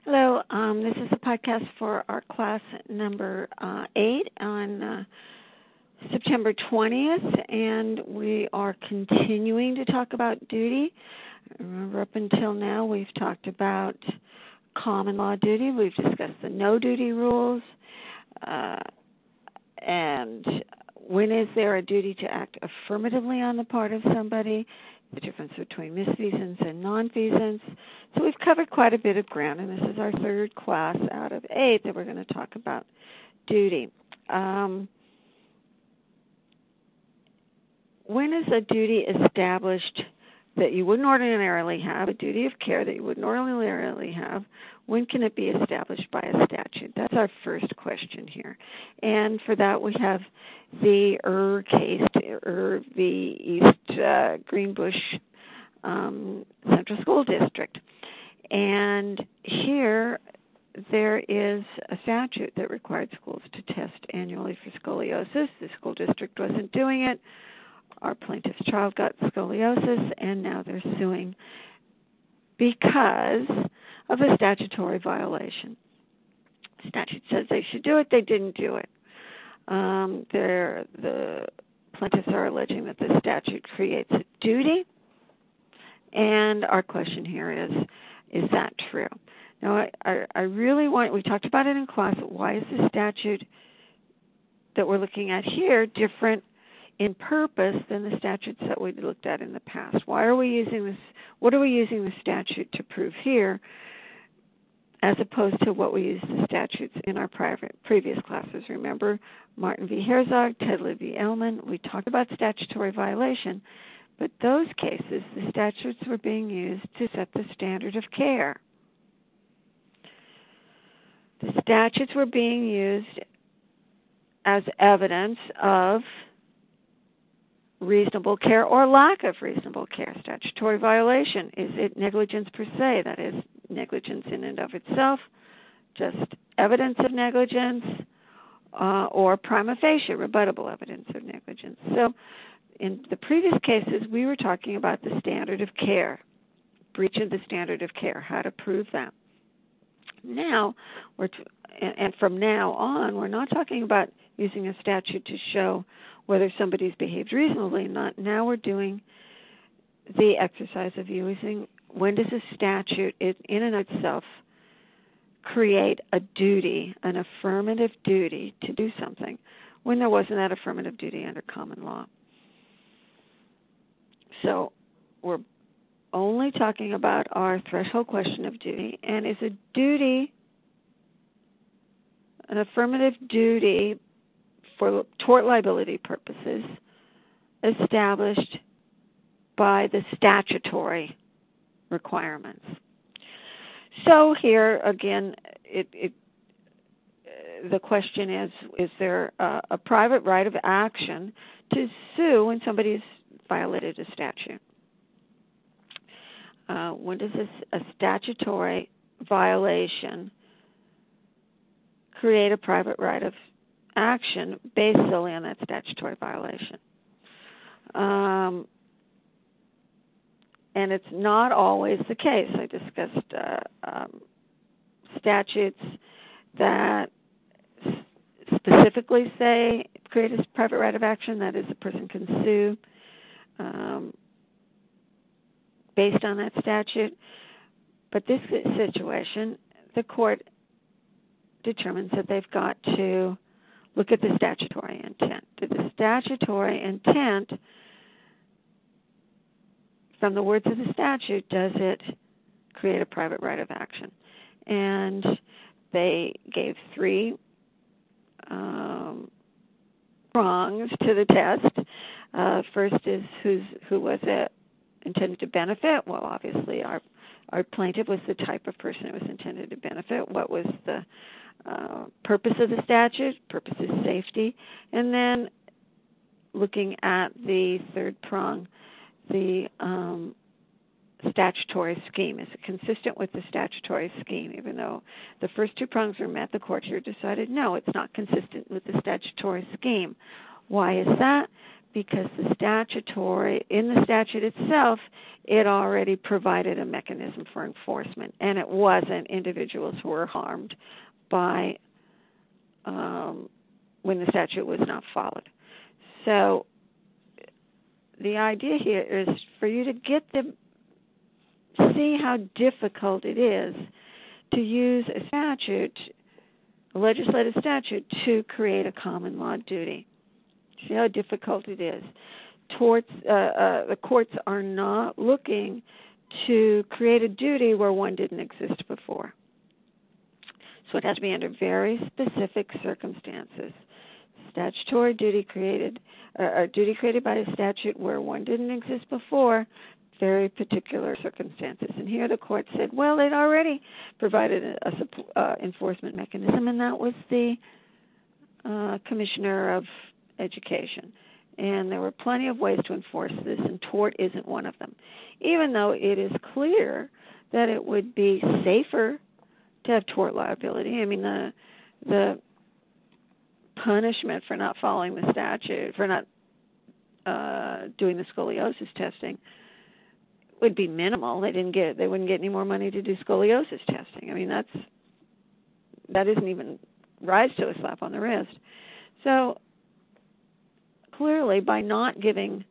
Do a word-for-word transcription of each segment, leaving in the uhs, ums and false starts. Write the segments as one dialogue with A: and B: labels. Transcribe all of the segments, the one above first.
A: Hello, um, this is a podcast for our class number uh, eight on uh, September twentieth, and we are continuing to talk about duty. Remember, up until now, we've talked about common law duty. We've discussed the no duty rules, uh, and when is there a duty to act affirmatively on the part of somebody, the difference between misfeasance and nonfeasance. So we've covered quite a bit of ground, and this is our third class out of eight that we're going to talk about duty. Um, when is a duty established that you wouldn't ordinarily have, a duty of care that you wouldn't ordinarily have? When can it be established by a statute? That's our first question here. And for that, we have the Err case, Err v. East uh, Greenbush um, Central School District. And here, there is a statute that required schools to test annually for scoliosis. The school district wasn't doing it. Our plaintiff's child got scoliosis, and now they're suing because of a statutory violation. The statute says they should do it. They didn't do it. Um, the plaintiffs are alleging that the statute creates a duty, and our question here is, is that true? Now, I, I, I really want, we talked about it in class, why is the statute that we're looking at here different in purpose than the statutes that we looked at in the past? Why are we using this? What are we using the statute to prove here, as opposed to what we used the statutes in our private, previous classes? Remember, Martin v. Herzog, Tedley v. Ellman, we talked about statutory violation, but those cases, the statutes were being used to set the standard of care. The statutes were being used as evidence of reasonable care or lack of reasonable care. Statutory violation, is it negligence per se? That is, negligence in and of itself, just evidence of negligence, uh, or prima facie, rebuttable evidence of negligence. So in the previous cases, we were talking about the standard of care, breach of the standard of care, how to prove that. Now, we're t- and from now on, we're not talking about using a statute to show whether somebody's behaved reasonably or not. Now we're doing the exercise of using, when does a statute in and of itself create a duty, an affirmative duty to do something, when there wasn't that affirmative duty under common law. So we're only talking about our threshold question of duty, and is a duty, an affirmative duty for tort liability purposes, established by the statutory requirements. So here, again, it, it, uh, the question is, is there a, a private right of action to sue when somebody's violated a statute? Uh, when does this, a statutory violation create a private right of action based solely on that statutory violation? Um, and it's not always the case. I discussed uh, um, statutes that s- specifically say create a private right of action, that is, a person can sue um, based on that statute. But this situation, the court determines that they've got to look at the statutory intent. Did the statutory intent, from the words of the statute, does it create a private right of action? And they gave three um, prongs to the test. Uh, first is who's, who was it intended to benefit? Well, obviously our our plaintiff was the type of person it was intended to benefit. What was the uh, purpose of the statute? Purpose is safety. And then looking at the third prong, the um, statutory scheme. Is it consistent with the statutory scheme? Even though the first two prongs are met, the court here decided no, it's not consistent with the statutory scheme. Why is that? because the statutory, in the statute itself, it already provided a mechanism for enforcement, and it wasn't individuals who were harmed by um, when the statute was not followed. So the idea here is for you to get the, see how difficult it is to use a statute, a legislative statute, to create a common law duty. See how difficult it is. Torts, uh, uh, the courts are not looking to create a duty where one didn't exist before. So it has to be under very specific circumstances. Statutory duty created, or, or duty created by a statute where one didn't exist before, very particular circumstances. And here the court said, well, it already provided a, a uh, enforcement mechanism, and that was the uh, Commissioner of Education. And there were plenty of ways to enforce this, and tort isn't one of them. Even though it is clear that it would be safer to have tort liability. I mean, the the punishment for not following the statute, for not uh, doing the scoliosis testing, would be minimal. They didn't get, they wouldn't get any more money to do scoliosis testing. I mean, that's that isn't even rise to a slap on the wrist. So clearly, by not giving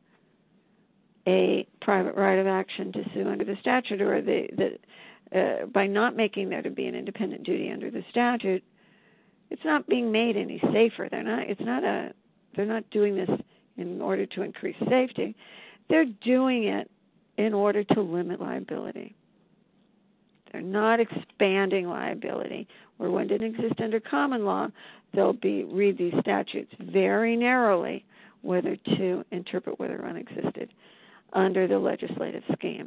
A: a private right of action to sue under the statute, or the, the uh, by not making there to be an independent duty under the statute, it's not being made any safer. They're not. It's not a. They're not doing this in order to increase safety. They're doing it in order to limit liability. They're not expanding liability. Where one didn't exist under common law, they'll be read these statutes very narrowly, whether to interpret whether one existed under the legislative scheme.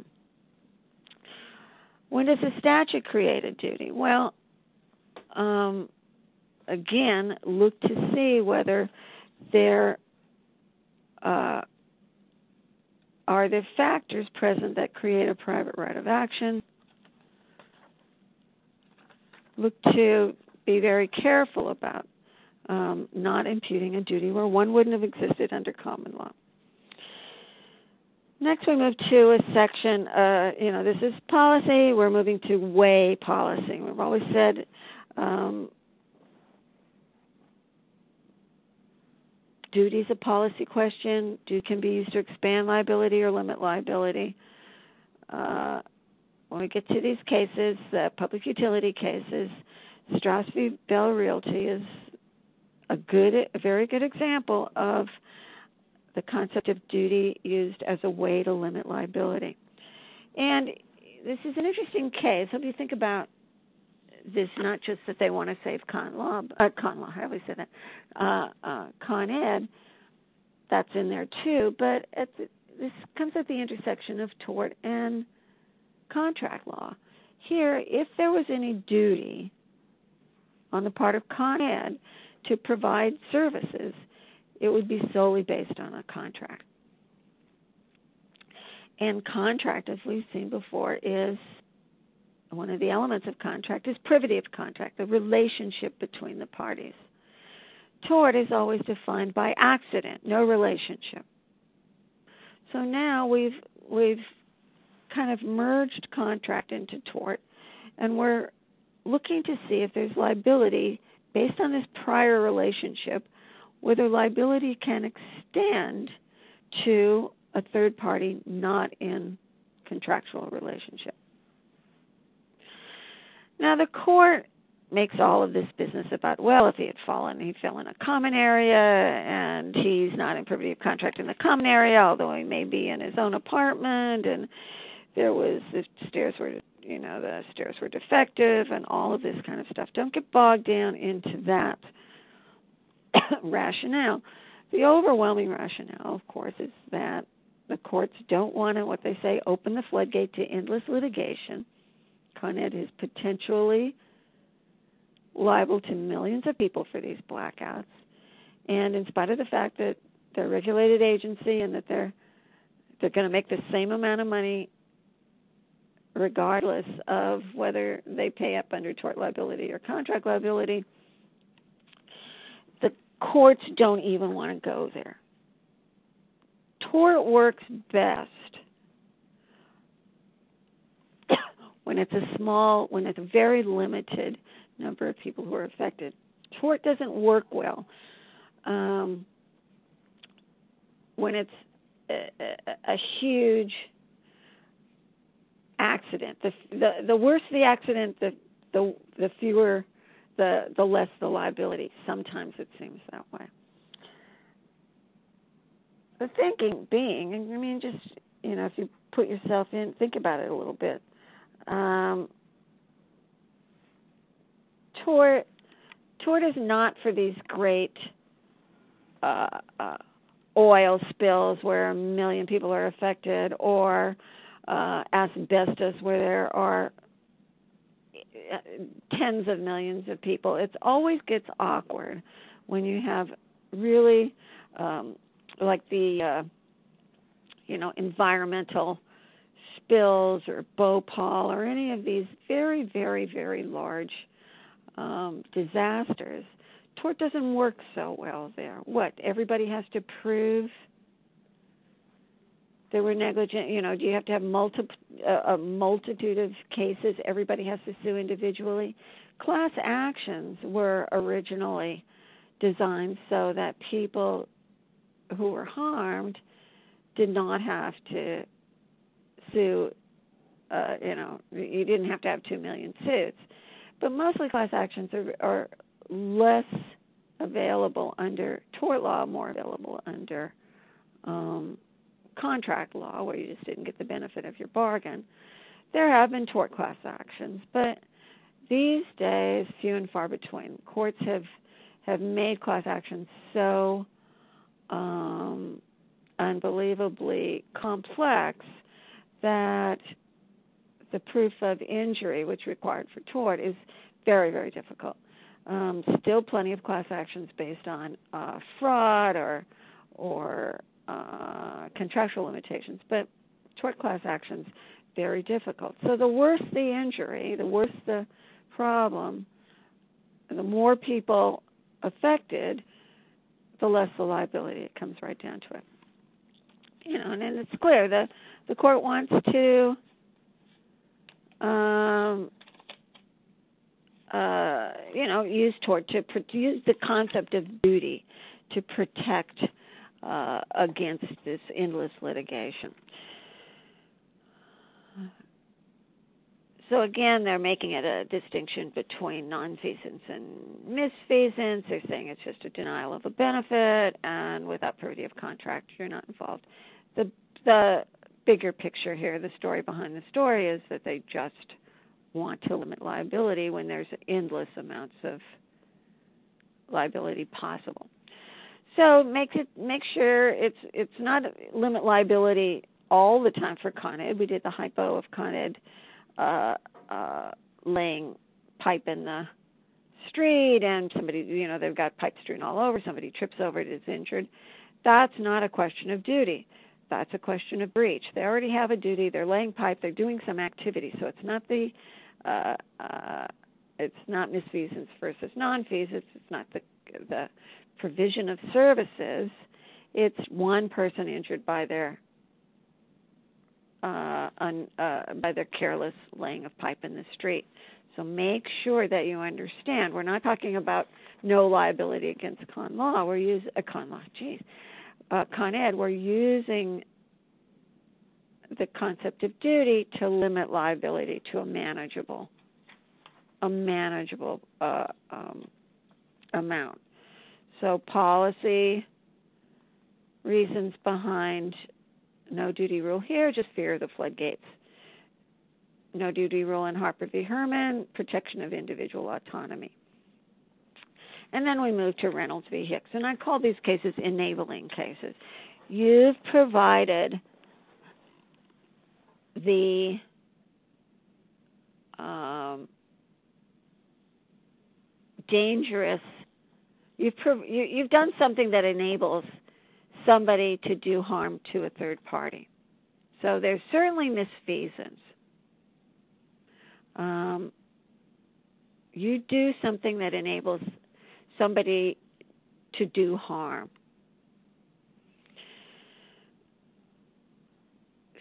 A: When does a statute create a duty? Well, um, again, look to see whether there uh, are there factors present that create a private right of action. Look to be very careful about um, not imputing a duty where one wouldn't have existed under common law. Next, we move to a section, uh, you know, this is policy. We're moving to weigh policy. We've always said um, duty is a policy question. Duty can be used to expand liability or limit liability. Uh, when we get to these cases, uh, public utility cases, Strauss v. Bell Realty is a good, a very good example of the concept of duty used as a way to limit liability. And this is an interesting case. Hope you think about this, not just that they want to save con law, uh, con law, how do we say that? Uh, uh, Con Ed, that's in there too, but at the, this comes at the intersection of tort and contract law. Here, if there was any duty on the part of Con Ed to provide services, it would be solely based on a contract. And contract, as we've seen before, is one of the elements of contract is privity of contract, the relationship between the parties. Tort is always defined by accident, no relationship. So now we've we've kind of merged contract into tort, and we're looking to see if there's liability based on this prior relationship, whether liability can extend to a third party not in contractual relationship. Now, the court makes all of this business about, well, if he had fallen, he fell in a common area, and he's not in privity of contract in the common area, although he may be in his own apartment, and there was, the stairs were, you know, the stairs were defective, and all of this kind of stuff. Don't get bogged down into that rationale. The overwhelming rationale, of course, is that the courts don't want to, what they say, open the floodgate to endless litigation. Con Ed is potentially liable to millions of people for these blackouts. And in spite of the fact that they're a regulated agency and that they're they're going to make the same amount of money regardless of whether they pay up under tort liability or contract liability, the courts don't even want to go there. Tort works best when it's a small, when it's a very limited number of people who are affected. Tort doesn't work well um, when it's a, a, a huge accident. The, the the worse the accident, the the the fewer, the the less the liability. Sometimes it seems that way. The thinking being, I mean, just, you know, if you put yourself in, think about it a little bit. Um, tort, tort is not for these great uh, uh, oil spills where a million people are affected, or uh, asbestos where there are tens of millions of people. It always gets awkward when you have really um, like the, uh, you know, environmental spills or Bhopal or any of these very, very, very large um, disasters. Tort doesn't work so well there. What, everybody has to prove they were negligent? You know, do you have to have multi- uh, a multitude of cases? Everybody has to sue individually? Class actions were originally designed so that people who were harmed did not have to sue, uh, you know, you didn't have to have two million suits. But mostly class actions are, are less available under tort law, more available under um, contract law, where you just didn't get the benefit of your bargain. There have been tort class actions, but these days, few and far between. Courts have, have made class actions so um, unbelievably complex that the proof of injury, which required for tort, is very, very difficult. Um, still plenty of class actions based on uh, fraud or or uh, contractual limitations, but tort class actions, very difficult. So the worse the injury, the worse the problem, the more people affected, the less the liability. It comes right down to it. You know, and, and it's clear the the court wants to um, uh, you know, use tort to use the concept of duty to protect uh, against this endless litigation. So again, they're making it a distinction between nonfeasance and misfeasance. They're saying it's just a denial of a benefit, and without privity of contract, you're not involved. The the bigger picture here, the story behind the story, is that they just want to limit liability when there's endless amounts of liability possible. So make it make sure it's it's not limit liability all the time for Con Ed. We did the hypo of Con Ed uh, uh, laying pipe in the street, and somebody, you know, they've got pipe strewn all over. Somebody trips over it, is injured. That's not a question of duty. That's a question of breach. They already have a duty. They're laying pipe. They're doing some activity. So it's not the uh, uh, it's not misfeasance versus nonfeasance. It's not the the provision of services. It's one person injured by their uh, un, uh, by their careless laying of pipe in the street. So make sure that you understand. We're not talking about no liability against con law. We're using uh, con law. Geez. Uh, Con Ed, we're using the concept of duty to limit liability to a manageable, a manageable uh, um, amount. So policy reasons behind no duty rule here, just fear of the floodgates. No duty rule in Harper v. Herman, protection of individual autonomy. And then we move to Reynolds v. Hicks. And I call these cases enabling cases. You've provided the um, dangerous, you've, prov- you, you've done something that enables somebody to do harm to a third party. So there's certainly misfeasance. Um, you do something that enables somebody to do harm.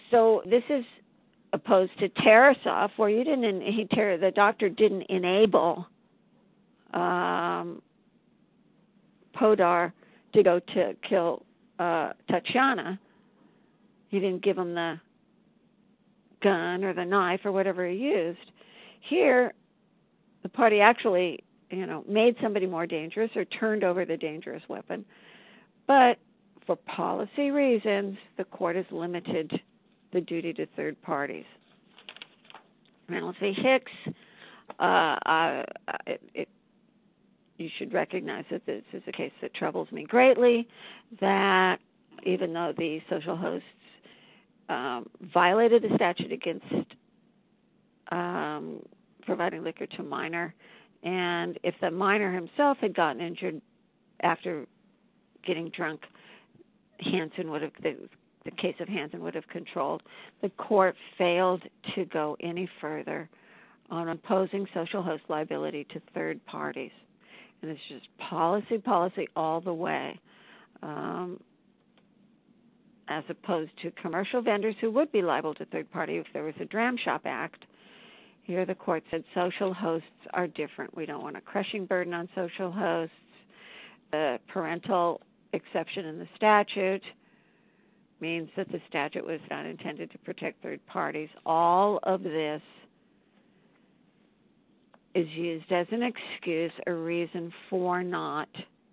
A: so this is opposed to Tarasov, where you didn't, he, the doctor didn't enable um, Podar to go to kill uh, Tatiana. He didn't give him the gun or the knife or whatever he used. Here, the party actually, you know, made somebody more dangerous or turned over the dangerous weapon. But for policy reasons, the court has limited the duty to third parties. Reynolds v. Hicks, uh, uh, it, it, you should recognize that this is a case that troubles me greatly, that even though the social hosts um, violated the statute against um, providing liquor to a minor, and if the minor himself had gotten injured after getting drunk, Hansen would have, the, the case of Hansen would have controlled. The court failed to go any further on imposing social host liability to third parties. And it's just policy, policy all the way, um, as opposed to commercial vendors who would be liable to third party if there was a Dram Shop Act. Here the court said social hosts are different. We don't want a crushing burden on social hosts. The parental exception in the statute means that the statute was not intended to protect third parties. All of this is used as an excuse, a reason for not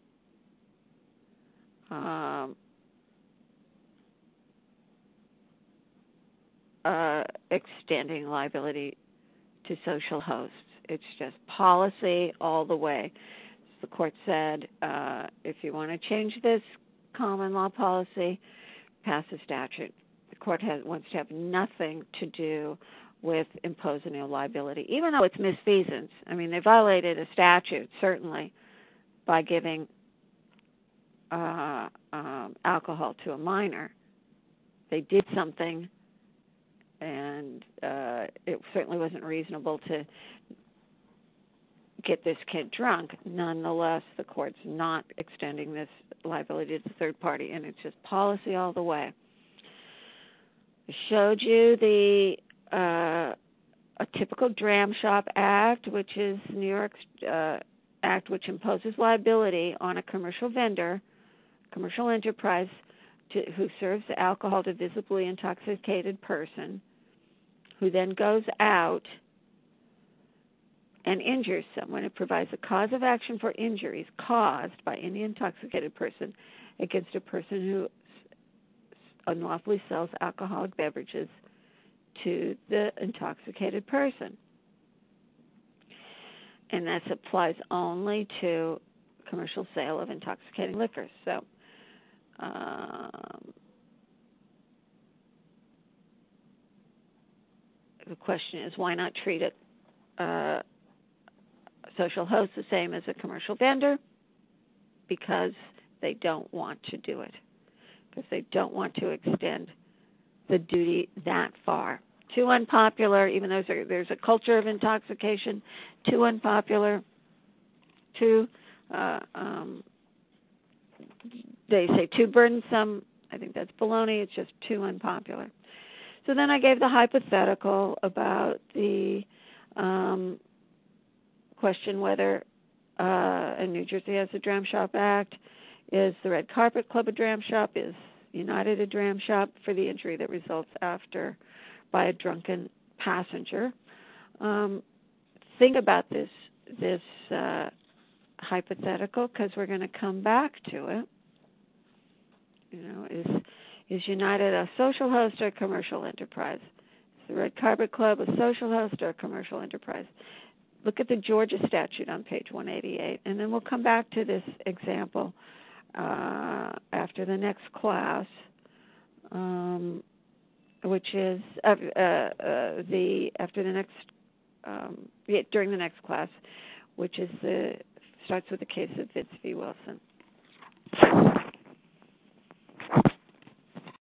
A: um, uh, extending liability to social hosts. It's just policy all the way. The court said, uh, if you want to change this common law policy, pass a statute. The court has, wants to have nothing to do with imposing a liability, even though it's misfeasance. I mean, they violated a statute, certainly, by giving uh, um, alcohol to a minor. They did something, and uh, it certainly wasn't reasonable to get this kid drunk. Nonetheless, the court's not extending this liability to the third party, and it's just policy all the way. I showed you the uh, a typical Dram Shop Act, which is New York's uh, act which imposes liability on a commercial vendor, commercial enterprise, to, who serves alcohol to visibly intoxicated person, who then goes out and injures someone. It provides a cause of action for injuries caused by any intoxicated person against a person who unlawfully sells alcoholic beverages to the intoxicated person. And that applies only to commercial sale of intoxicating liquors. So, um, the question is, why not treat it uh, social host the same as a commercial vendor? Because they don't want to do it. Because they don't want to extend the duty that far. Too unpopular, even though there's a, there's a culture of intoxication, too unpopular, too, uh, um, they say too burdensome. I think that's baloney. It's just too unpopular. So then I gave the hypothetical about the um, question whether uh, and New Jersey has a Dram Shop Act. Is the Red Carpet Club a Dram Shop? Is United a Dram Shop for the injury that results after by a drunken passenger? Um, think about this this uh, hypothetical, because we're going to come back to it. You know, is is United a social host or a commercial enterprise? Is the Red Carpet Club a social host or a commercial enterprise? Look at the Georgia statute on page one eighty-eight, and then we'll come back to this example uh, after the next class, um, which is uh, uh, uh, the after the next um, yeah, during the next class, which is the starts with the case of Fitz v. Wilson.